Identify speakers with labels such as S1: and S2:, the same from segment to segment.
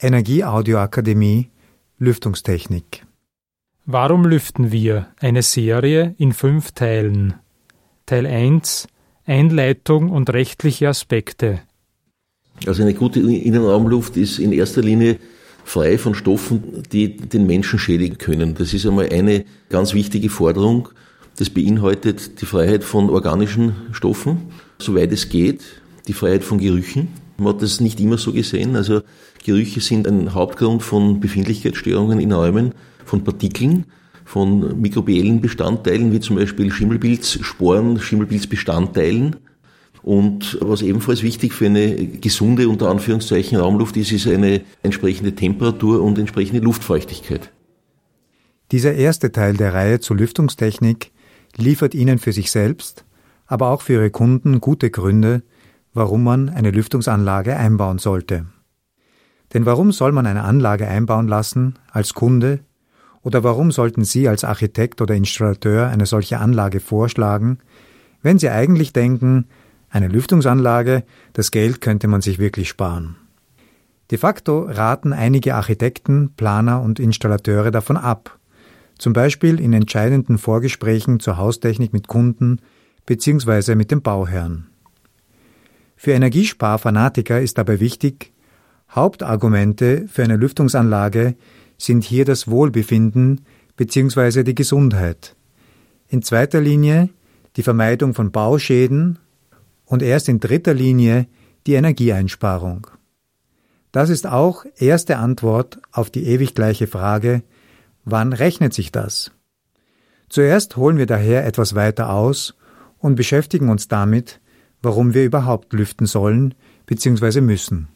S1: Energieaudioakademie Lüftungstechnik.
S2: Warum lüften wir? Eine Serie in 5 Teilen. Teil 1: Einleitung und rechtliche Aspekte.
S3: Also eine gute Innenraumluft ist in erster Linie frei von Stoffen, die den Menschen schädigen können. Das ist einmal eine ganz wichtige Forderung. Das beinhaltet die Freiheit von organischen Stoffen, soweit es geht, die Freiheit von Gerüchen. Man hat das nicht immer so gesehen. Also Gerüche sind ein Hauptgrund von Befindlichkeitsstörungen in Räumen, von Partikeln, von mikrobiellen Bestandteilen, wie zum Beispiel Schimmelpilzsporen, Schimmelpilzbestandteilen. Und was ebenfalls wichtig für eine gesunde, unter Anführungszeichen, Raumluft ist eine entsprechende Temperatur und entsprechende Luftfeuchtigkeit.
S1: Dieser erste Teil der Reihe zur Lüftungstechnik liefert Ihnen für sich selbst, aber auch für Ihre Kunden gute Gründe, warum man eine Lüftungsanlage einbauen sollte. Denn warum soll man eine Anlage einbauen lassen als Kunde? Oder warum sollten Sie als Architekt oder Installateur eine solche Anlage vorschlagen, wenn Sie eigentlich denken, eine Lüftungsanlage, das Geld könnte man sich wirklich sparen? De facto raten einige Architekten, Planer und Installateure davon ab, zum Beispiel in entscheidenden Vorgesprächen zur Haustechnik mit Kunden bzw. mit dem Bauherrn. Für Energiesparfanatiker ist dabei wichtig, Hauptargumente für eine Lüftungsanlage sind hier das Wohlbefinden bzw. die Gesundheit. In zweiter Linie die Vermeidung von Bauschäden und erst in dritter Linie die Energieeinsparung. Das ist auch erste Antwort auf die ewig gleiche Frage, wann rechnet sich das? Zuerst holen wir daher etwas weiter aus und beschäftigen uns damit, warum wir überhaupt lüften sollen bzw. müssen.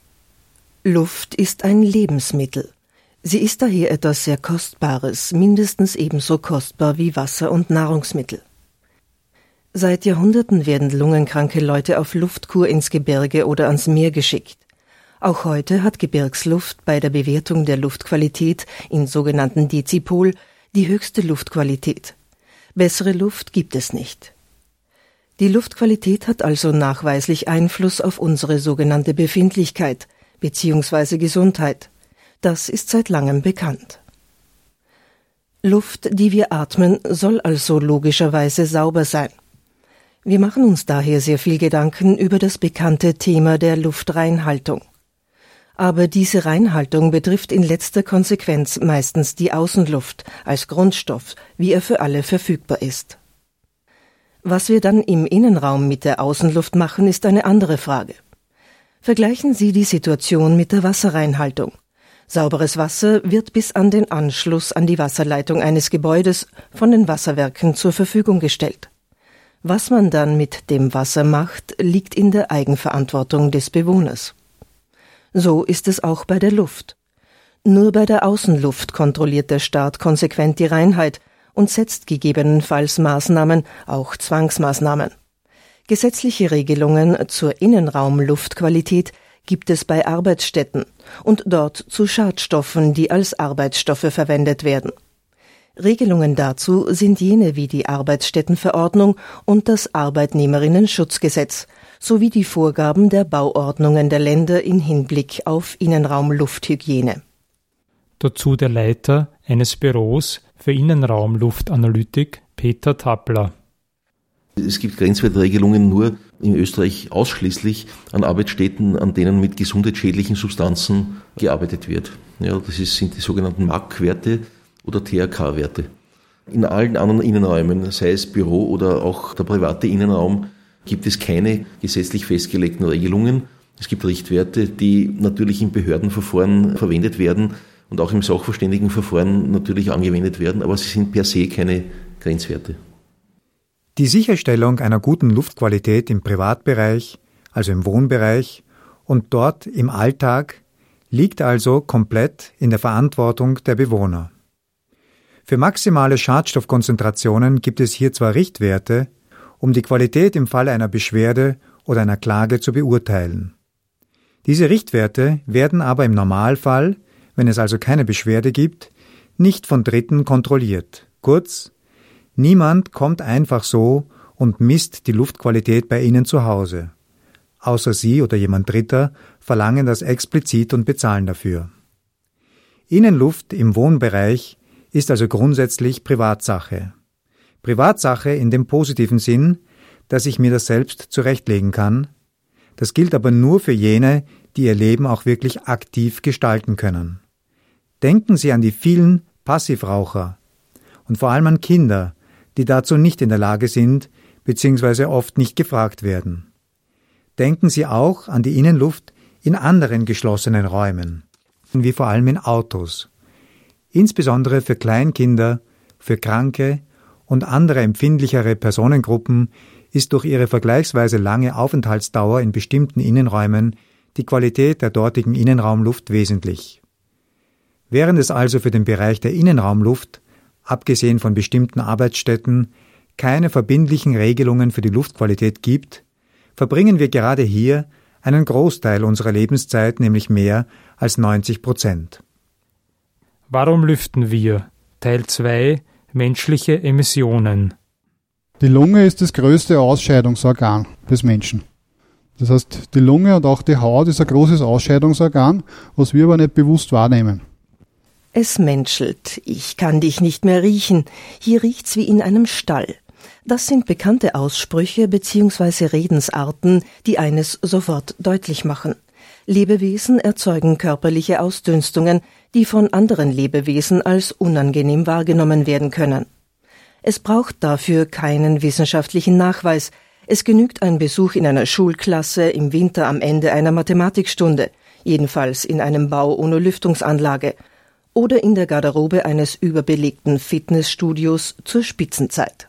S4: Luft ist ein Lebensmittel. Sie ist daher etwas sehr Kostbares, mindestens ebenso kostbar wie Wasser und Nahrungsmittel. Seit Jahrhunderten werden lungenkranke Leute auf Luftkur ins Gebirge oder ans Meer geschickt. Auch heute hat Gebirgsluft bei der Bewertung der Luftqualität in sogenannten Dezipol die höchste Luftqualität. Bessere Luft gibt es nicht. Die Luftqualität hat also nachweislich Einfluss auf unsere sogenannte Befindlichkeit bzw. Gesundheit. Das ist seit langem bekannt. Luft, die wir atmen, soll also logischerweise sauber sein. Wir machen uns daher sehr viel Gedanken über das bekannte Thema der Luftreinhaltung. Aber diese Reinhaltung betrifft in letzter Konsequenz meistens die Außenluft als Grundstoff, wie er für alle verfügbar ist. Was wir dann im Innenraum mit der Außenluft machen, ist eine andere Frage. Vergleichen Sie die Situation mit der Wasserreinhaltung. Sauberes Wasser wird bis an den Anschluss an die Wasserleitung eines Gebäudes von den Wasserwerken zur Verfügung gestellt. Was man dann mit dem Wasser macht, liegt in der Eigenverantwortung des Bewohners. So ist es auch bei der Luft. Nur bei der Außenluft kontrolliert der Staat konsequent die Reinheit und setzt gegebenenfalls Maßnahmen, auch Zwangsmaßnahmen. Gesetzliche Regelungen zur Innenraumluftqualität gibt es bei Arbeitsstätten und dort zu Schadstoffen, die als Arbeitsstoffe verwendet werden. Regelungen dazu sind jene wie die Arbeitsstättenverordnung und das Arbeitnehmerinnenschutzgesetz sowie die Vorgaben der Bauordnungen der Länder in Hinblick auf Innenraumlufthygiene.
S2: Dazu der Leiter eines Büros für Innenraumluftanalytik, Peter Tappler.
S3: Es gibt Grenzwertregelungen nur in Österreich ausschließlich an Arbeitsstätten, an denen mit gesundheitsschädlichen Substanzen gearbeitet wird. Ja, das sind die sogenannten MAC-Werte oder THK-Werte. In allen anderen Innenräumen, sei es Büro oder auch der private Innenraum, gibt es keine gesetzlich festgelegten Regelungen. Es gibt Richtwerte, die natürlich im Behördenverfahren verwendet werden und auch im Sachverständigenverfahren natürlich angewendet werden, aber sie sind per se keine Grenzwerte.
S1: Die Sicherstellung einer guten Luftqualität im Privatbereich, also im Wohnbereich und dort im Alltag, liegt also komplett in der Verantwortung der Bewohner. Für maximale Schadstoffkonzentrationen gibt es hier zwar Richtwerte, um die Qualität im Falle einer Beschwerde oder einer Klage zu beurteilen. Diese Richtwerte werden aber im Normalfall, wenn es also keine Beschwerde gibt, nicht von Dritten kontrolliert. Kurz, niemand kommt einfach so und misst die Luftqualität bei Ihnen zu Hause. außer Sie oder jemand Dritter, verlangen das explizit und bezahlen dafür. Innenluft im Wohnbereich ist also grundsätzlich Privatsache. Privatsache in dem positiven Sinn, dass ich mir das selbst zurechtlegen kann. Das gilt aber nur für jene, die ihr Leben auch wirklich aktiv gestalten können. Denken Sie an die vielen Passivraucher und vor allem an Kinder, die dazu nicht in der Lage sind bzw. oft nicht gefragt werden. Denken Sie auch an die Innenluft in anderen geschlossenen Räumen, wie vor allem in Autos. Insbesondere für Kleinkinder, für Kranke und andere empfindlichere Personengruppen ist durch ihre vergleichsweise lange Aufenthaltsdauer in bestimmten Innenräumen die Qualität der dortigen Innenraumluft wesentlich. Während es also für den Bereich der Innenraumluft, abgesehen von bestimmten Arbeitsstätten, keine verbindlichen Regelungen für die Luftqualität gibt, verbringen wir gerade hier einen Großteil unserer Lebenszeit, nämlich mehr als 90%.
S2: Warum lüften wir? Teil 2: Menschliche Emissionen.
S5: Die Lunge ist das größte Ausscheidungsorgan des Menschen. Das heißt, die Lunge und auch die Haut ist ein großes Ausscheidungsorgan, was wir aber nicht bewusst wahrnehmen.
S4: Es menschelt. Ich kann dich nicht mehr riechen. Hier riecht's wie in einem Stall. Das sind bekannte Aussprüche bzw. Redensarten, die eines sofort deutlich machen. Lebewesen erzeugen körperliche Ausdünstungen, die von anderen Lebewesen als unangenehm wahrgenommen werden können. Es braucht dafür keinen wissenschaftlichen Nachweis. Es genügt ein Besuch in einer Schulklasse im Winter am Ende einer Mathematikstunde, jedenfalls in einem Bau ohne Lüftungsanlage, oder in der Garderobe eines überbelegten Fitnessstudios zur Spitzenzeit.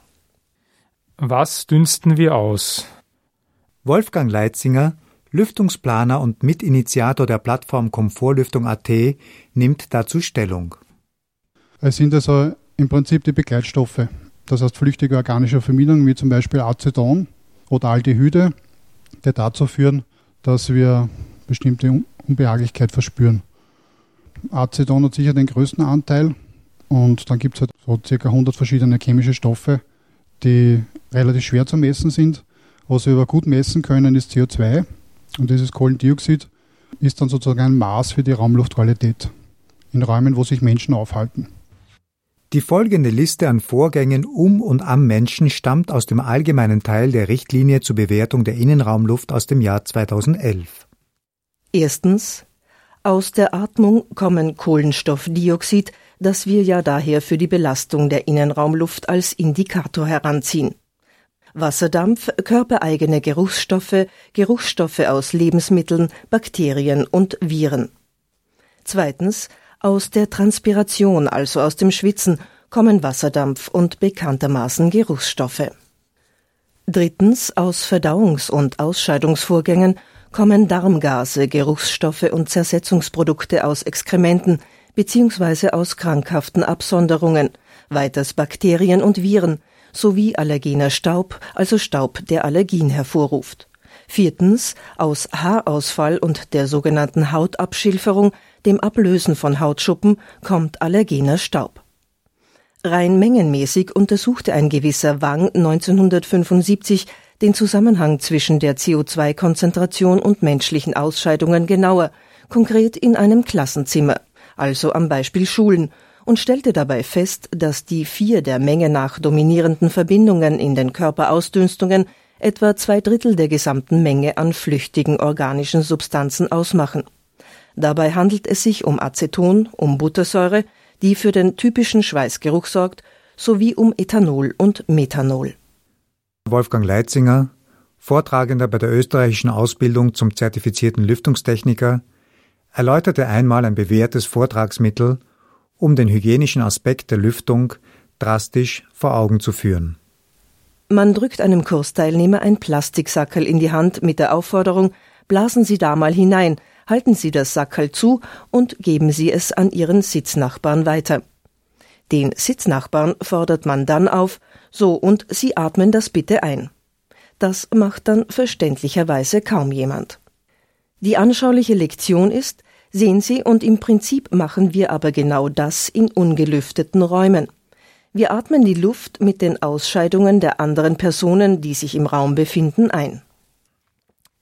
S2: Was dünsten wir aus?
S1: Wolfgang Leitzinger, Lüftungsplaner und Mitinitiator der Plattform Komfortlüftung.at, nimmt dazu Stellung.
S5: Es sind also im Prinzip die Begleitstoffe, das heißt flüchtige organische Verbindungen wie zum Beispiel Aceton oder Aldehyde, die dazu führen, dass wir bestimmte Unbehaglichkeit verspüren. Aceton hat sicher den größten Anteil und dann gibt es halt so ca. 100 verschiedene chemische Stoffe, die relativ schwer zu messen sind. Was wir aber gut messen können, ist CO2 und dieses Kohlendioxid ist dann sozusagen ein Maß für die Raumluftqualität in Räumen, wo sich Menschen aufhalten.
S1: Die folgende Liste an Vorgängen um und am Menschen stammt aus dem allgemeinen Teil der Richtlinie zur Bewertung der Innenraumluft aus dem Jahr 2011.
S4: Erstens: Aus der Atmung kommen Kohlenstoffdioxid, das wir ja daher für die Belastung der Innenraumluft als Indikator heranziehen. Wasserdampf, körpereigene Geruchsstoffe, Geruchsstoffe aus Lebensmitteln, Bakterien und Viren. Zweitens: Aus der Transpiration, also aus dem Schwitzen, kommen Wasserdampf und bekanntermaßen Geruchsstoffe. Drittens: Aus Verdauungs- und Ausscheidungsvorgängen kommen Darmgase, Geruchsstoffe und Zersetzungsprodukte aus Exkrementen bzw. aus krankhaften Absonderungen, weiters Bakterien und Viren, sowie allergener Staub, also Staub, der Allergien hervorruft. Viertens: Aus Haarausfall und der sogenannten Hautabschilferung, dem Ablösen von Hautschuppen, kommt allergener Staub. Rein mengenmäßig untersuchte ein gewisser Wang 1975 den Zusammenhang zwischen der CO2-Konzentration und menschlichen Ausscheidungen genauer, konkret in einem Klassenzimmer, also am Beispiel Schulen, und stellte dabei fest, dass die 4 der Menge nach dominierenden Verbindungen in den Körperausdünstungen etwa 2/3 der gesamten Menge an flüchtigen organischen Substanzen ausmachen. Dabei handelt es sich um Aceton, um Buttersäure, die für den typischen Schweißgeruch sorgt, sowie um Ethanol und Methanol.
S1: Wolfgang Leitzinger, Vortragender bei der österreichischen Ausbildung zum zertifizierten Lüftungstechniker, erläuterte einmal ein bewährtes Vortragsmittel, um den hygienischen Aspekt der Lüftung drastisch vor Augen zu führen.
S4: Man drückt einem Kursteilnehmer ein Plastiksackerl in die Hand mit der Aufforderung: Blasen Sie da mal hinein, halten Sie das Sackerl zu und geben Sie es an Ihren Sitznachbarn weiter. Den Sitznachbarn fordert man dann auf: So, und Sie atmen das bitte ein. Das macht dann verständlicherweise kaum jemand. Die anschauliche Lektion ist: Sehen Sie, und im Prinzip machen wir aber genau das in ungelüfteten Räumen. Wir atmen die Luft mit den Ausscheidungen der anderen Personen, die sich im Raum befinden, ein.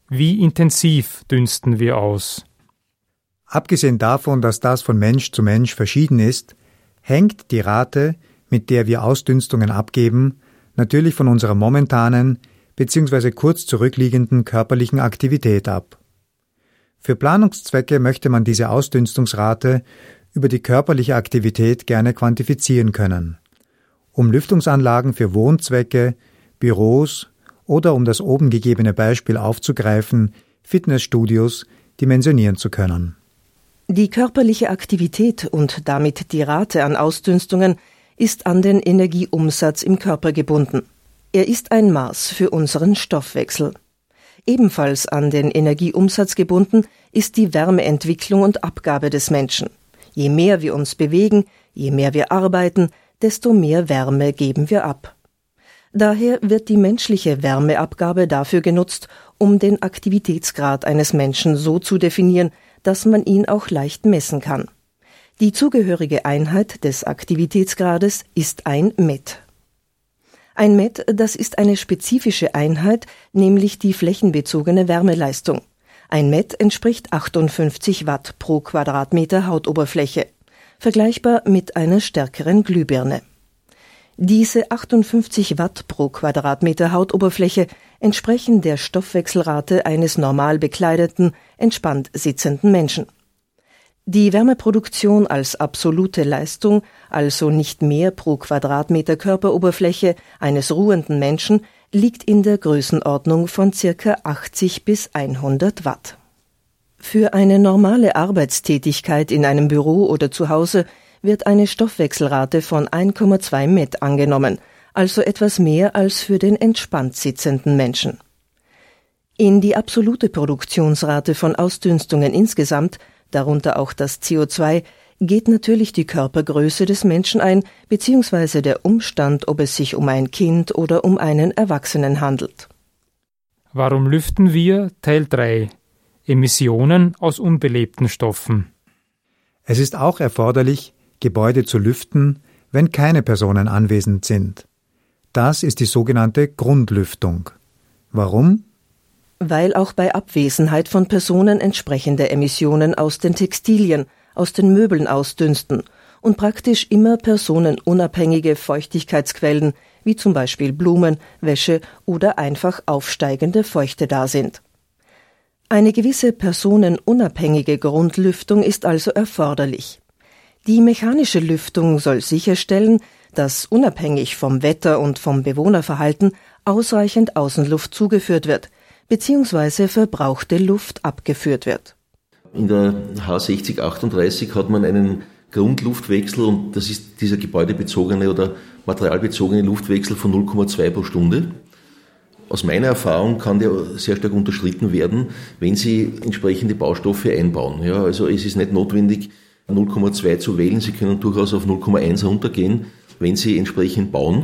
S2: Wie intensiv dünsten wir aus?
S1: Abgesehen davon, dass das von Mensch zu Mensch verschieden ist, hängt die Rate, mit der wir Ausdünstungen abgeben, natürlich von unserer momentanen bzw. kurz zurückliegenden körperlichen Aktivität ab. Für Planungszwecke möchte man diese Ausdünstungsrate über die körperliche Aktivität gerne quantifizieren können, um Lüftungsanlagen für Wohnzwecke, Büros oder, um das oben gegebene Beispiel aufzugreifen, Fitnessstudios dimensionieren zu können.
S4: Die körperliche Aktivität und damit die Rate an Ausdünstungen ist an den Energieumsatz im Körper gebunden. Er ist ein Maß für unseren Stoffwechsel. Ebenfalls an den Energieumsatz gebunden ist die Wärmeentwicklung und Abgabe des Menschen. Je mehr wir uns bewegen, je mehr wir arbeiten, desto mehr Wärme geben wir ab. Daher wird die menschliche Wärmeabgabe dafür genutzt, um den Aktivitätsgrad eines Menschen so zu definieren, dass man ihn auch leicht messen kann. Die zugehörige Einheit des Aktivitätsgrades ist ein Met. Ein Met, das ist eine spezifische Einheit, nämlich die flächenbezogene Wärmeleistung. Ein Met entspricht 58 Watt pro Quadratmeter Hautoberfläche, vergleichbar mit einer stärkeren Glühbirne. Diese 58 Watt pro Quadratmeter Hautoberfläche entsprechen der Stoffwechselrate eines normal bekleideten, entspannt sitzenden Menschen. Die Wärmeproduktion als absolute Leistung, also nicht mehr pro Quadratmeter Körperoberfläche eines ruhenden Menschen, liegt in der Größenordnung von ca. 80 bis 100 Watt. Für eine normale Arbeitstätigkeit in einem Büro oder zu Hause wird eine Stoffwechselrate von 1,2 Met angenommen, also etwas mehr als für den entspannt sitzenden Menschen. In die absolute Produktionsrate von Ausdünstungen insgesamt, darunter auch das CO2, geht natürlich die Körpergröße des Menschen ein, beziehungsweise der Umstand, ob es sich um ein Kind oder um einen Erwachsenen handelt.
S2: Warum lüften wir? Teil 3. Emissionen aus unbelebten Stoffen.
S1: Es ist auch erforderlich, Gebäude zu lüften, wenn keine Personen anwesend sind. Das ist die sogenannte Grundlüftung. Warum?
S4: Weil auch bei Abwesenheit von Personen entsprechende Emissionen aus den Textilien, aus den Möbeln ausdünsten und praktisch immer personenunabhängige Feuchtigkeitsquellen, wie zum Beispiel Blumen, Wäsche oder einfach aufsteigende Feuchte da sind. Eine gewisse personenunabhängige Grundlüftung ist also erforderlich. Die mechanische Lüftung soll sicherstellen, dass unabhängig vom Wetter und vom Bewohnerverhalten ausreichend Außenluft zugeführt wird, beziehungsweise verbrauchte Luft abgeführt wird.
S3: In der H6038 hat man einen Grundluftwechsel und das ist dieser gebäudebezogene oder materialbezogene Luftwechsel von 0,2 pro Stunde. Aus meiner Erfahrung kann der sehr stark unterschritten werden, wenn Sie entsprechende Baustoffe einbauen. Ja, also es ist nicht notwendig, 0,2 zu wählen. Sie können durchaus auf 0,1 runtergehen, wenn Sie entsprechend bauen.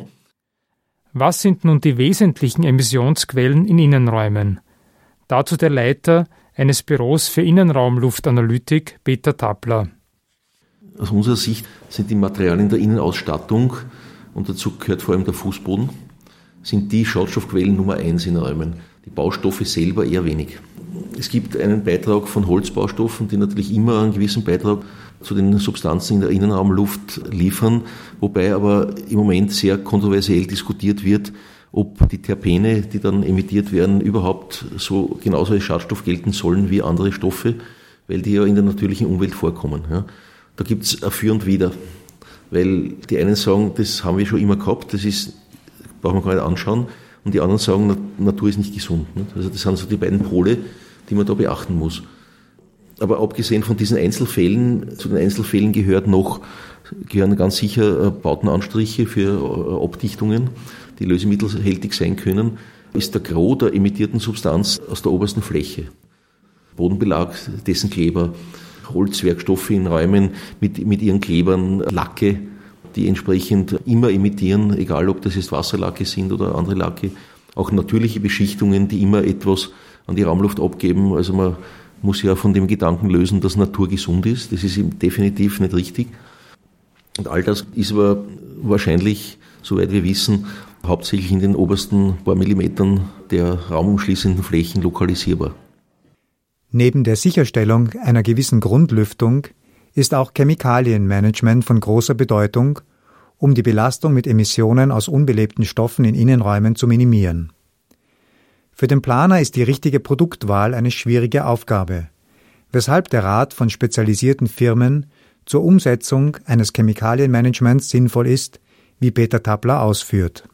S2: Was sind nun die wesentlichen Emissionsquellen in Innenräumen? Dazu der Leiter eines Büros für Innenraumluftanalytik, Peter Tappler.
S3: Aus unserer Sicht sind die Materialien der Innenausstattung, und dazu gehört vor allem der Fußboden, sind die Schadstoffquellen Nummer 1 in Räumen. Die Baustoffe selber eher wenig. Es gibt einen Beitrag von Holzbaustoffen, die natürlich immer einen gewissen Beitrag zu den Substanzen in der Innenraumluft liefern, wobei aber im Moment sehr kontroversiell diskutiert wird, ob die Terpene, die dann emittiert werden, überhaupt so genauso als Schadstoff gelten sollen wie andere Stoffe, weil die ja in der natürlichen Umwelt vorkommen. Ja. Da gibt es ein Für und Wider, weil die einen sagen, das haben wir schon immer gehabt, das ist, brauchen wir gar nicht anschauen, und die anderen sagen, Natur ist nicht gesund. Nicht? Also das sind so die beiden Pole, die man da beachten muss. Aber abgesehen von diesen Einzelfällen, zu den Einzelfällen gehören ganz sicher Bautenanstriche für Abdichtungen, die lösemittelhältig sein können, ist der Gros der emittierten Substanz aus der obersten Fläche. Bodenbelag, dessen Kleber, Holzwerkstoffe in Räumen mit ihren Klebern, Lacke, die entsprechend immer emittieren, egal ob das jetzt Wasserlacke sind oder andere Lacke, auch natürliche Beschichtungen, die immer etwas an die Raumluft abgeben. Also man muss ja von dem Gedanken lösen, dass Natur gesund ist. Das ist definitiv nicht richtig. Und all das ist aber wahrscheinlich, soweit wir wissen, hauptsächlich in den obersten paar Millimetern der raumumschließenden Flächen lokalisierbar.
S1: Neben der Sicherstellung einer gewissen Grundlüftung ist auch Chemikalienmanagement von großer Bedeutung, um die Belastung mit Emissionen aus unbelebten Stoffen in Innenräumen zu minimieren. Für den Planer ist die richtige Produktwahl eine schwierige Aufgabe, weshalb der Rat von spezialisierten Firmen zur Umsetzung eines Chemikalienmanagements sinnvoll ist, wie Peter Tappler ausführt.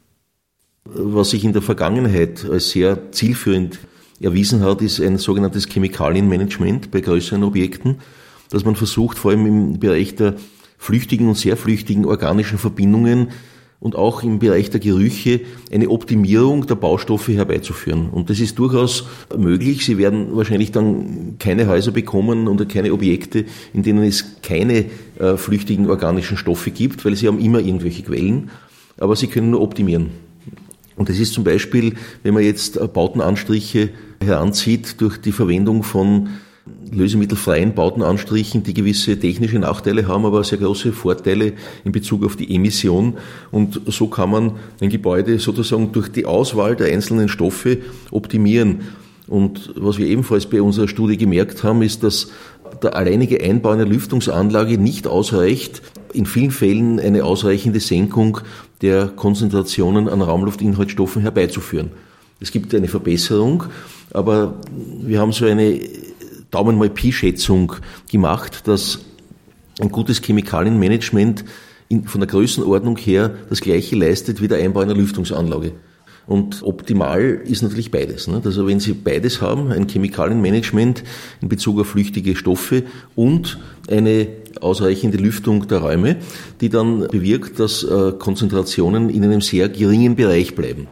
S3: Was sich in der Vergangenheit als sehr zielführend erwiesen hat, ist ein sogenanntes Chemikalienmanagement bei größeren Objekten, dass man versucht, vor allem im Bereich der flüchtigen und sehr flüchtigen organischen Verbindungen und auch im Bereich der Gerüche eine Optimierung der Baustoffe herbeizuführen. Und das ist durchaus möglich. Sie werden wahrscheinlich dann keine Häuser bekommen oder keine Objekte, in denen es keine flüchtigen organischen Stoffe gibt, weil sie haben immer irgendwelche Quellen, aber sie können nur optimieren. Und das ist zum Beispiel, wenn man jetzt Bautenanstriche heranzieht durch die Verwendung von lösemittelfreien Bautenanstrichen, die gewisse technische Nachteile haben, aber sehr große Vorteile in Bezug auf die Emission. Und so kann man ein Gebäude sozusagen durch die Auswahl der einzelnen Stoffe optimieren. Und was wir ebenfalls bei unserer Studie gemerkt haben, ist, dass der alleinige Einbau einer Lüftungsanlage nicht ausreicht, in vielen Fällen eine ausreichende Senkung der Konzentrationen an Raumluftinhaltsstoffen herbeizuführen. Es gibt eine Verbesserung, aber wir haben so eine Daumen mal Pi-Schätzung gemacht, dass ein gutes Chemikalienmanagement von der Größenordnung her das Gleiche leistet wie der Einbau einer Lüftungsanlage. Und optimal ist natürlich beides. Also wenn Sie beides haben, ein Chemikalienmanagement in Bezug auf flüchtige Stoffe und eine ausreichende Lüftung der Räume, die dann bewirkt, dass Konzentrationen in einem sehr geringen Bereich bleiben.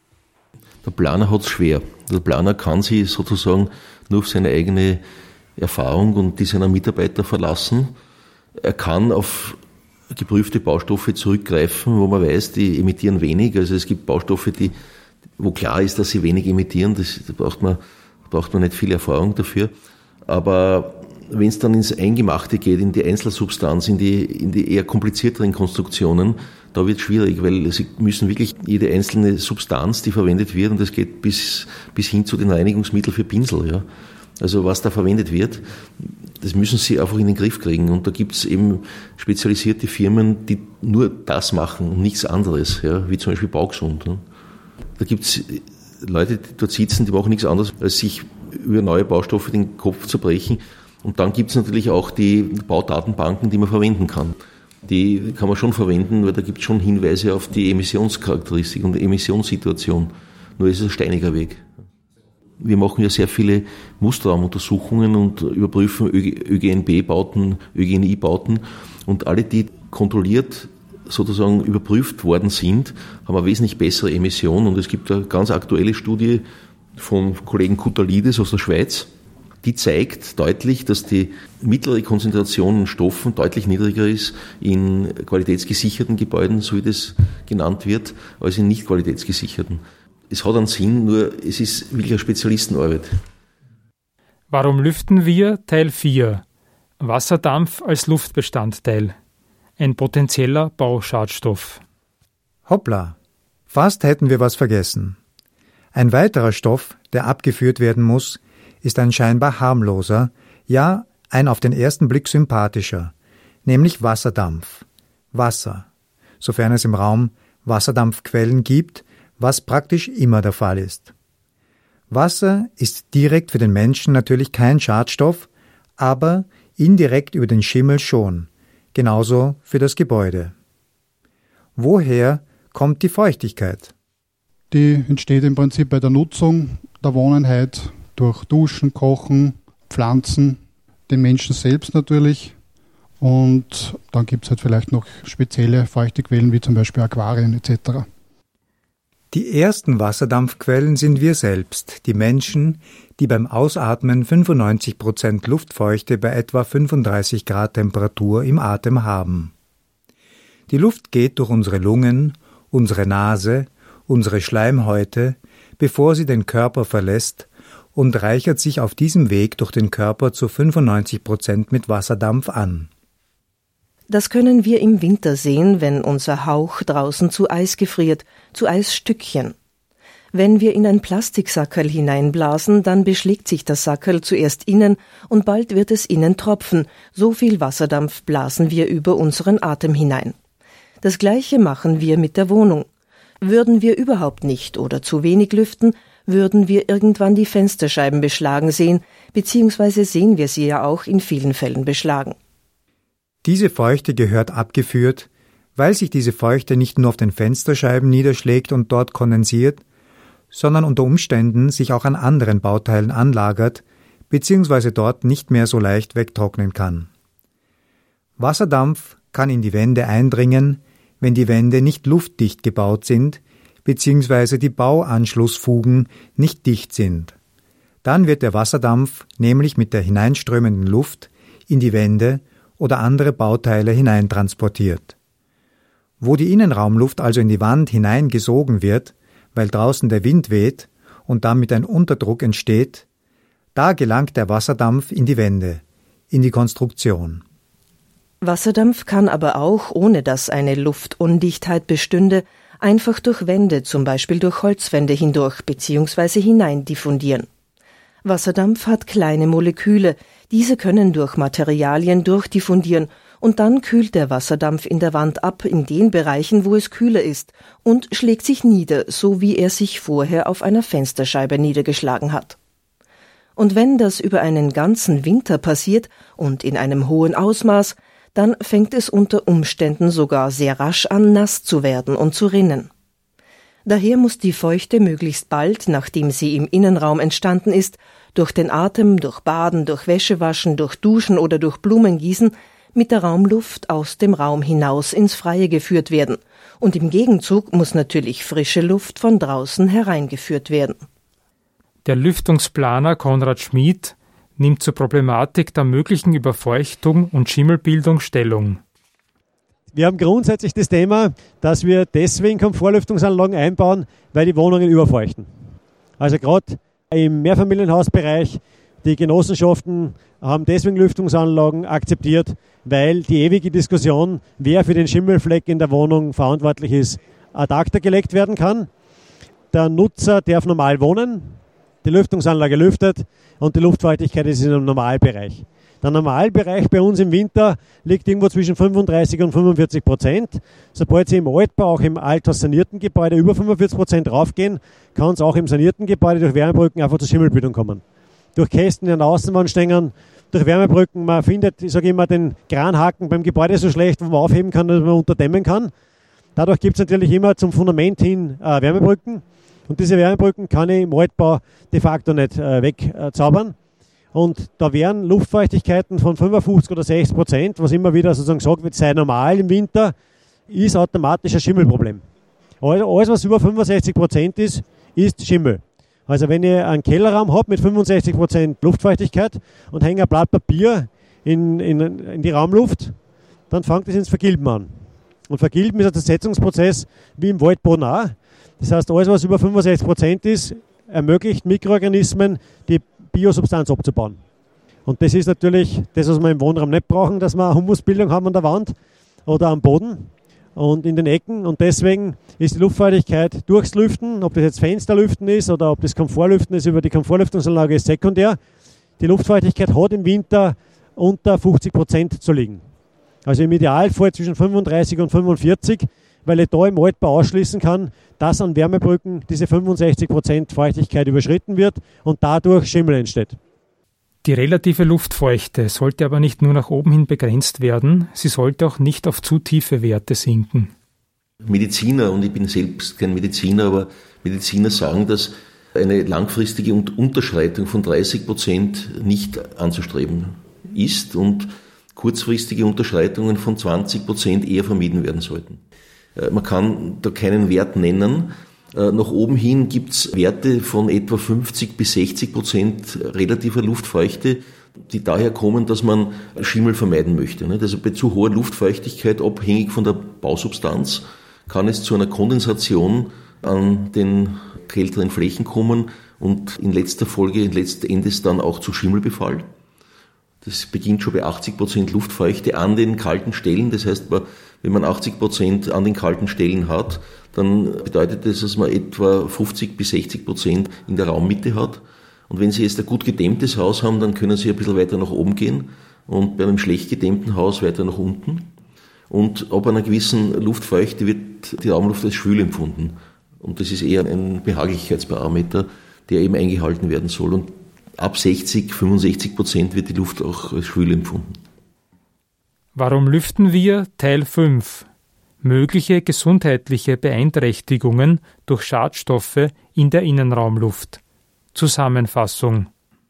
S3: Der Planer hat es schwer. Der Planer kann sich sozusagen nur auf seine eigene Erfahrung und die seiner Mitarbeiter verlassen. Er kann auf geprüfte Baustoffe zurückgreifen, wo man weiß, die emittieren wenig. Also es gibt Baustoffe, wo klar ist, dass sie wenig emittieren. Da braucht man nicht viel Erfahrung dafür. Aber wenn es dann ins Eingemachte geht, in die Einzelsubstanz, in die eher komplizierteren Konstruktionen, da wird es schwierig, weil sie müssen wirklich jede einzelne Substanz, die verwendet wird, und das geht bis hin zu den Reinigungsmitteln für Pinsel, ja. Also was da verwendet wird, das müssen sie einfach in den Griff kriegen. Und da gibt es eben spezialisierte Firmen, die nur das machen und nichts anderes, ja, wie zum Beispiel Baugesund. Ne. Da gibt es Leute, die dort sitzen, die machen nichts anderes, als sich über neue Baustoffe den Kopf zu brechen. Und dann gibt es natürlich auch die Baudatenbanken, die man verwenden kann. Die kann man schon verwenden, weil da gibt es schon Hinweise auf die Emissionscharakteristik und die Emissionssituation. Nur ist es ein steiniger Weg. Wir machen ja sehr viele Musterraumuntersuchungen und überprüfen ÖGNB-Bauten, ÖGNI-Bauten. Und alle, die kontrolliert sozusagen überprüft worden sind, haben eine wesentlich bessere Emission. Und es gibt eine ganz aktuelle Studie vom Kollegen Koutalides aus der Schweiz, die zeigt deutlich, dass die mittlere Konzentration an Stoffen deutlich niedriger ist in qualitätsgesicherten Gebäuden, so wie das genannt wird, als in nicht qualitätsgesicherten. Es hat einen Sinn, nur es ist wirklich eine Spezialistenarbeit.
S2: Warum lüften wir? Teil 4. Wasserdampf als Luftbestandteil. Ein potenzieller Bauschadstoff.
S1: Hoppla, fast hätten wir was vergessen. Ein weiterer Stoff, der abgeführt werden muss, ist ein scheinbar harmloser, ja, ein auf den ersten Blick sympathischer, nämlich Wasserdampf. Wasser, sofern es im Raum Wasserdampfquellen gibt, was praktisch immer der Fall ist. Wasser ist direkt für den Menschen natürlich kein Schadstoff, aber indirekt über den Schimmel schon, genauso für das Gebäude. Woher kommt die Feuchtigkeit?
S5: Die entsteht im Prinzip bei der Nutzung der Wohneinheit durch Duschen, Kochen, Pflanzen, den Menschen selbst natürlich. Und dann gibt es halt vielleicht noch spezielle Feuchtequellen wie zum Beispiel Aquarien etc.
S1: Die ersten Wasserdampfquellen sind wir selbst, die Menschen, die beim Ausatmen 95% Luftfeuchte bei etwa 35 Grad Temperatur im Atem haben. Die Luft geht durch unsere Lungen, unsere Nase, unsere Schleimhäute, bevor sie den Körper verlässt, und reichert sich auf diesem Weg durch den Körper zu 95% mit Wasserdampf an.
S4: Das können wir im Winter sehen, wenn unser Hauch draußen zu Eis gefriert, zu Eisstückchen. Wenn wir in ein Plastiksackerl hineinblasen, dann beschlägt sich das Sackerl zuerst innen und bald wird es innen tropfen. So viel Wasserdampf blasen wir über unseren Atem hinein. Das Gleiche machen wir mit der Wohnung. Würden wir überhaupt nicht oder zu wenig lüften, würden wir irgendwann die Fensterscheiben beschlagen sehen, beziehungsweise sehen wir sie ja auch in vielen Fällen beschlagen.
S1: Diese Feuchte gehört abgeführt, weil sich diese Feuchte nicht nur auf den Fensterscheiben niederschlägt und dort kondensiert, sondern unter Umständen sich auch an anderen Bauteilen anlagert, beziehungsweise dort nicht mehr so leicht wegtrocknen kann. Wasserdampf kann in die Wände eindringen, wenn die Wände nicht luftdicht gebaut sind, beziehungsweise die Bauanschlussfugen nicht dicht sind. Dann wird der Wasserdampf nämlich mit der hineinströmenden Luft in die Wände oder andere Bauteile hineintransportiert. Wo die Innenraumluft also in die Wand hineingesogen wird, weil draußen der Wind weht und damit ein Unterdruck entsteht, da gelangt der Wasserdampf in die Wände, in die Konstruktion.
S4: Wasserdampf kann aber auch, ohne dass eine Luftundichtheit bestünde, einfach durch Wände, zum Beispiel durch Holzwände hindurch bzw. hinein diffundieren. Wasserdampf hat kleine Moleküle, diese können durch Materialien durchdiffundieren und dann kühlt der Wasserdampf in der Wand ab in den Bereichen, wo es kühler ist und schlägt sich nieder, so wie er sich vorher auf einer Fensterscheibe niedergeschlagen hat. Und wenn das über einen ganzen Winter passiert und in einem hohen Ausmaß, dann fängt es unter Umständen sogar sehr rasch an, nass zu werden und zu rinnen. Daher muss die Feuchte möglichst bald, nachdem sie im Innenraum entstanden ist, durch den Atem, durch Baden, durch Wäschewaschen, durch Duschen oder durch Blumengießen mit der Raumluft aus dem Raum hinaus ins Freie geführt werden. Und im Gegenzug muss natürlich frische Luft von draußen hereingeführt werden.
S2: Der Lüftungsplaner Konrad Schmid nimmt zur Problematik der möglichen Überfeuchtung und Schimmelbildung Stellung.
S6: Wir haben grundsätzlich das Thema, dass wir deswegen Komfortlüftungsanlagen einbauen, weil die Wohnungen überfeuchten. Also gerade im Mehrfamilienhausbereich, die Genossenschaften haben deswegen Lüftungsanlagen akzeptiert, weil die ewige Diskussion, wer für den Schimmelfleck in der Wohnung verantwortlich ist, ad acta gelegt werden kann. Der Nutzer darf normal wohnen, die Lüftungsanlage lüftet und die Luftfeuchtigkeit ist im Normalbereich. Der Normalbereich bei uns im Winter liegt irgendwo zwischen 35 und 45%. Sobald Sie im Altbau, auch im alterssanierten Gebäude über 45% raufgehen, kann es auch im sanierten Gebäude durch Wärmebrücken einfach zur Schimmelbildung kommen. Durch Kästen in den Außenwandstängern, durch Wärmebrücken. Man findet, ich sage immer, den Kranhaken beim Gebäude so schlecht, wo man aufheben kann, dass man unterdämmen kann. Dadurch gibt es natürlich immer zum Fundament hin Wärmebrücken. Und diese Wärmebrücken kann ich im Altbau de facto nicht wegzaubern. Und da wären Luftfeuchtigkeiten von 55 oder 60%, was immer wieder sozusagen gesagt wird, sei normal im Winter, ist automatisch ein Schimmelproblem. Alles, was über 65% ist Schimmel. Also wenn ich einen Kellerraum habe mit 65% Luftfeuchtigkeit und hänge ein Blatt Papier in die Raumluft, dann fängt es ins Vergilben an. Und Vergilben ist ein Zersetzungsprozess wie im Waldboden auch. Das heißt, alles, was über 65% ist, ermöglicht Mikroorganismen, die Biosubstanz abzubauen. Und das ist natürlich das, was wir im Wohnraum nicht brauchen, dass wir eine Humusbildung haben an der Wand oder am Boden und in den Ecken. Und deswegen ist die Luftfeuchtigkeit durchs Lüften, ob das jetzt Fensterlüften ist oder ob das Komfortlüften ist über die Komfortlüftungsanlage, ist sekundär. Die Luftfeuchtigkeit hat im Winter unter 50% zu liegen. Also im Idealfall zwischen 35 und 45, weil ich da im Altbau ausschließen kann, dass an Wärmebrücken diese 65% Feuchtigkeit überschritten wird und dadurch Schimmel entsteht.
S2: Die relative Luftfeuchte sollte aber nicht nur nach oben hin begrenzt werden, sie sollte auch nicht auf zu tiefe Werte sinken.
S3: Mediziner, und ich bin selbst kein Mediziner, aber Mediziner sagen, dass eine langfristige Unterschreitung von 30% nicht anzustreben ist und kurzfristige Unterschreitungen von 20% eher vermieden werden sollten. Man kann da keinen Wert nennen. Nach oben hin gibt es Werte von etwa 50 bis 60% relativer Luftfeuchte, die daher kommen, dass man Schimmel vermeiden möchte. Also bei zu hoher Luftfeuchtigkeit, abhängig von der Bausubstanz, kann es zu einer Kondensation an den kälteren Flächen kommen und in letzter Folge, letzten Endes dann auch zu Schimmelbefall. Das beginnt schon bei 80% Luftfeuchte an den kalten Stellen. Das heißt, wenn man 80% an den kalten Stellen hat, dann bedeutet das, dass man etwa 50-60% in der Raummitte hat. Und wenn Sie jetzt ein gut gedämmtes Haus haben, dann können Sie ein bisschen weiter nach oben gehen und bei einem schlecht gedämmten Haus weiter nach unten. Und ab einer gewissen Luftfeuchte wird die Raumluft als schwül empfunden. Und das ist eher ein Behaglichkeitsparameter, der eben eingehalten werden soll. Und ab 60-65% wird die Luft auch als schwül empfunden.
S2: Warum lüften wir? Teil 5. Mögliche gesundheitliche Beeinträchtigungen durch Schadstoffe in der Innenraumluft. Zusammenfassung.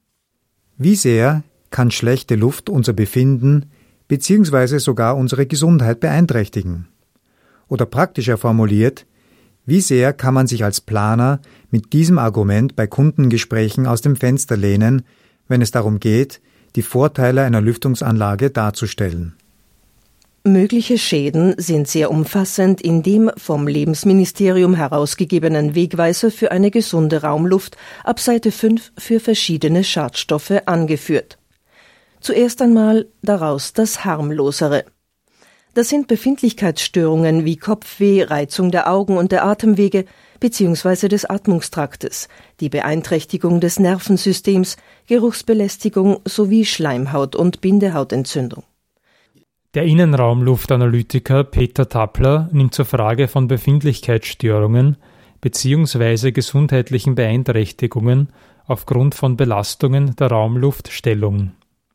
S1: Wie sehr kann schlechte Luft unser Befinden bzw. sogar unsere Gesundheit beeinträchtigen? Oder praktischer formuliert, wie sehr kann man sich als Planer mit diesem Argument bei Kundengesprächen aus dem Fenster lehnen, wenn es darum geht, die Vorteile einer Lüftungsanlage darzustellen?
S4: Mögliche Schäden sind sehr umfassend in dem vom Lebensministerium herausgegebenen Wegweiser für eine gesunde Raumluft ab Seite 5 für verschiedene Schadstoffe angeführt. Zuerst einmal daraus das harmlosere. Das sind Befindlichkeitsstörungen wie Kopfweh, Reizung der Augen und der Atemwege bzw. des Atmungstraktes, die Beeinträchtigung des Nervensystems, Geruchsbelästigung sowie Schleimhaut- und Bindehautentzündung.
S2: Der Innenraumluftanalytiker Peter Tappler nimmt zur Frage von Befindlichkeitsstörungen bzw. gesundheitlichen Beeinträchtigungen aufgrund von Belastungen der Raumluft Stellung.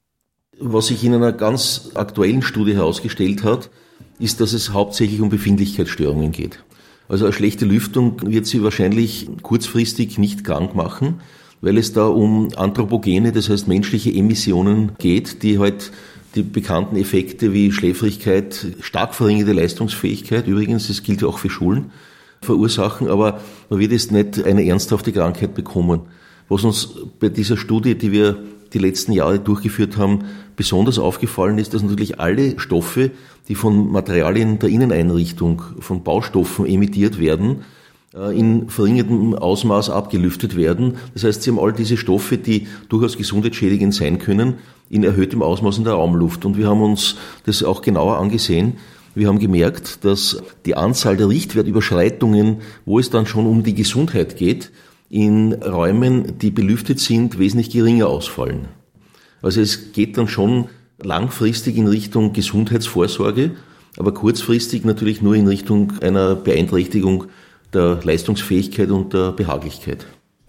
S3: Was sich in einer ganz aktuellen Studie herausgestellt hat, ist, dass es hauptsächlich um Befindlichkeitsstörungen geht. Also eine schlechte Lüftung wird Sie wahrscheinlich kurzfristig nicht krank machen, weil es da um Anthropogene, das heißt menschliche Emissionen geht, die halt die bekannten Effekte wie Schläfrigkeit, stark verringerte Leistungsfähigkeit, übrigens, das gilt ja auch für Schulen, verursachen, aber man wird jetzt nicht eine ernsthafte Krankheit bekommen. Was uns bei dieser Studie, die wir die letzten Jahre durchgeführt haben, besonders aufgefallen ist, dass natürlich alle Stoffe, die von Materialien der Inneneinrichtung, von Baustoffen emittiert werden, in verringertem Ausmaß abgelüftet werden. Das heißt, Sie haben all diese Stoffe, die durchaus gesundheitsschädigend sein können, in erhöhtem Ausmaß in der Raumluft. Und wir haben uns das auch genauer angesehen. Wir haben gemerkt, dass die Anzahl der Richtwertüberschreitungen, wo es dann schon um die Gesundheit geht, in Räumen, die belüftet sind, wesentlich geringer ausfallen. Also es geht dann schon langfristig in Richtung Gesundheitsvorsorge, aber kurzfristig natürlich nur in Richtung einer Beeinträchtigung der Leistungsfähigkeit und der Behaglichkeit.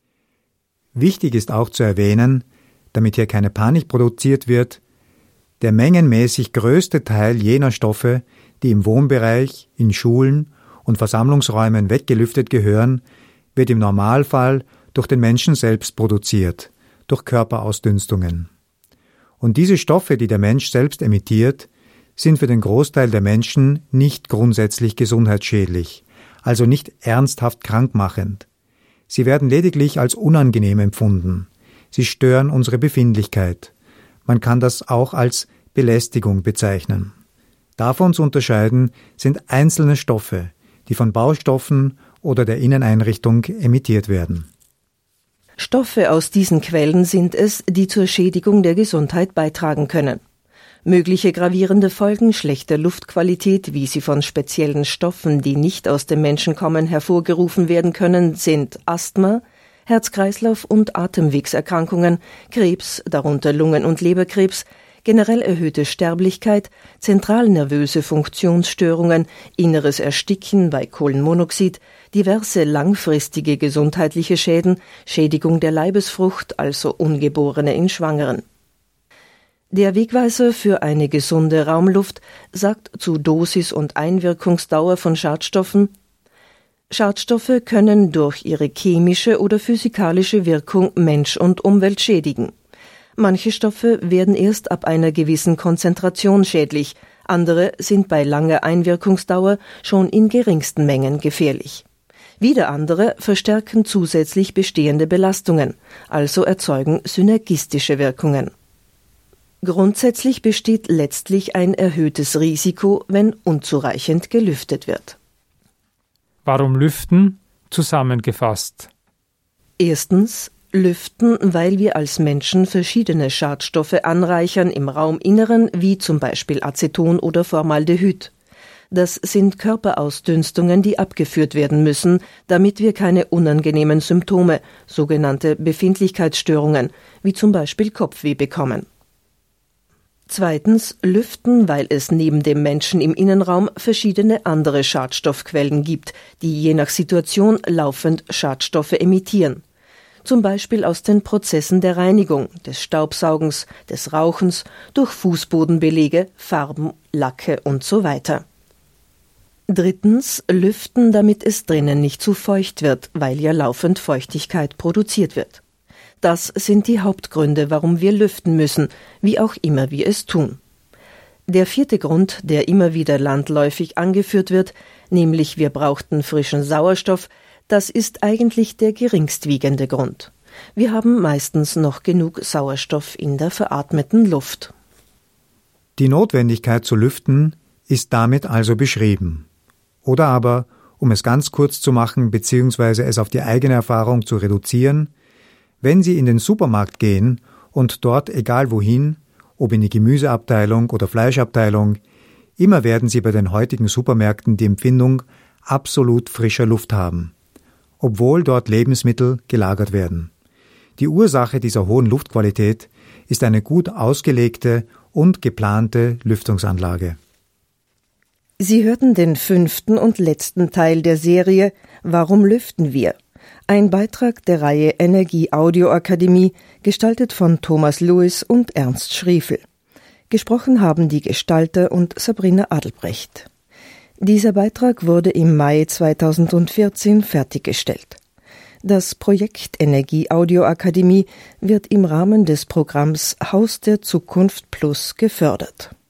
S1: Wichtig ist auch zu erwähnen, damit hier keine Panik produziert wird, der mengenmäßig größte Teil jener Stoffe, die im Wohnbereich, in Schulen und Versammlungsräumen weggelüftet gehören, wird im Normalfall durch den Menschen selbst produziert, durch Körperausdünstungen. Und diese Stoffe, die der Mensch selbst emittiert, sind für den Großteil der Menschen nicht grundsätzlich gesundheitsschädlich, also nicht ernsthaft krankmachend. Sie werden lediglich als unangenehm empfunden. Sie stören unsere Befindlichkeit. Man kann das auch als Belästigung bezeichnen. Davon zu unterscheiden sind einzelne Stoffe, die von Baustoffen oder der Inneneinrichtung emittiert werden.
S4: Stoffe aus diesen Quellen sind es, die zur Schädigung der Gesundheit beitragen können. Mögliche gravierende Folgen schlechter Luftqualität, wie sie von speziellen Stoffen, die nicht aus dem Menschen kommen, hervorgerufen werden können, sind Asthma, Herz-Kreislauf- und Atemwegserkrankungen, Krebs, darunter Lungen- und Leberkrebs, generell erhöhte Sterblichkeit, zentralnervöse Funktionsstörungen, inneres Ersticken bei Kohlenmonoxid, diverse langfristige gesundheitliche Schäden, Schädigung der Leibesfrucht, also Ungeborene in Schwangeren. Der Wegweiser für eine gesunde Raumluft sagt zu Dosis und Einwirkungsdauer von Schadstoffen: Schadstoffe können durch ihre chemische oder physikalische Wirkung Mensch und Umwelt schädigen. Manche Stoffe werden erst ab einer gewissen Konzentration schädlich, andere sind bei langer Einwirkungsdauer schon in geringsten Mengen gefährlich. Wieder andere verstärken zusätzlich bestehende Belastungen, also erzeugen synergistische Wirkungen. Grundsätzlich besteht letztlich ein erhöhtes Risiko, wenn unzureichend gelüftet wird.
S2: Warum lüften? Zusammengefasst.
S4: Erstens, lüften, weil wir als Menschen verschiedene Schadstoffe anreichern im Rauminneren, wie zum Beispiel Aceton oder Formaldehyd. Das sind Körperausdünstungen, die abgeführt werden müssen, damit wir keine unangenehmen Symptome, sogenannte Befindlichkeitsstörungen, wie zum Beispiel Kopfweh bekommen. Zweitens, lüften, weil es neben dem Menschen im Innenraum verschiedene andere Schadstoffquellen gibt, die je nach Situation laufend Schadstoffe emittieren. Zum Beispiel aus den Prozessen der Reinigung, des Staubsaugens, des Rauchens, durch Fußbodenbelege, Farben, Lacke und so weiter. Drittens, lüften, damit es drinnen nicht zu feucht wird, weil ja laufend Feuchtigkeit produziert wird. Das sind die Hauptgründe, warum wir lüften müssen, wie auch immer wir es tun. Der vierte Grund, der immer wieder landläufig angeführt wird, nämlich wir brauchten frischen Sauerstoff, das ist eigentlich der geringstwiegende Grund. Wir haben meistens noch genug Sauerstoff in der veratmeten Luft.
S1: Die Notwendigkeit zu lüften ist damit also beschrieben. Oder aber, um es ganz kurz zu machen bzw. es auf die eigene Erfahrung zu reduzieren, wenn Sie in den Supermarkt gehen und dort, egal wohin, ob in die Gemüseabteilung oder Fleischabteilung, immer werden Sie bei den heutigen Supermärkten die Empfindung absolut frischer Luft haben, obwohl dort Lebensmittel gelagert werden. Die Ursache dieser hohen Luftqualität ist eine gut ausgelegte und geplante Lüftungsanlage.
S4: Sie hörten den 5. und letzten Teil der Serie »Warum lüften wir?«, ein Beitrag der Reihe Energie Audio Akademie, gestaltet von Thomas Lewis und Ernst Schriefel. Gesprochen haben die Gestalter und Sabrina Adelbrecht. Dieser Beitrag wurde im Mai 2014 fertiggestellt. Das Projekt Energie Audio Akademie wird im Rahmen des Programms Haus der Zukunft Plus gefördert.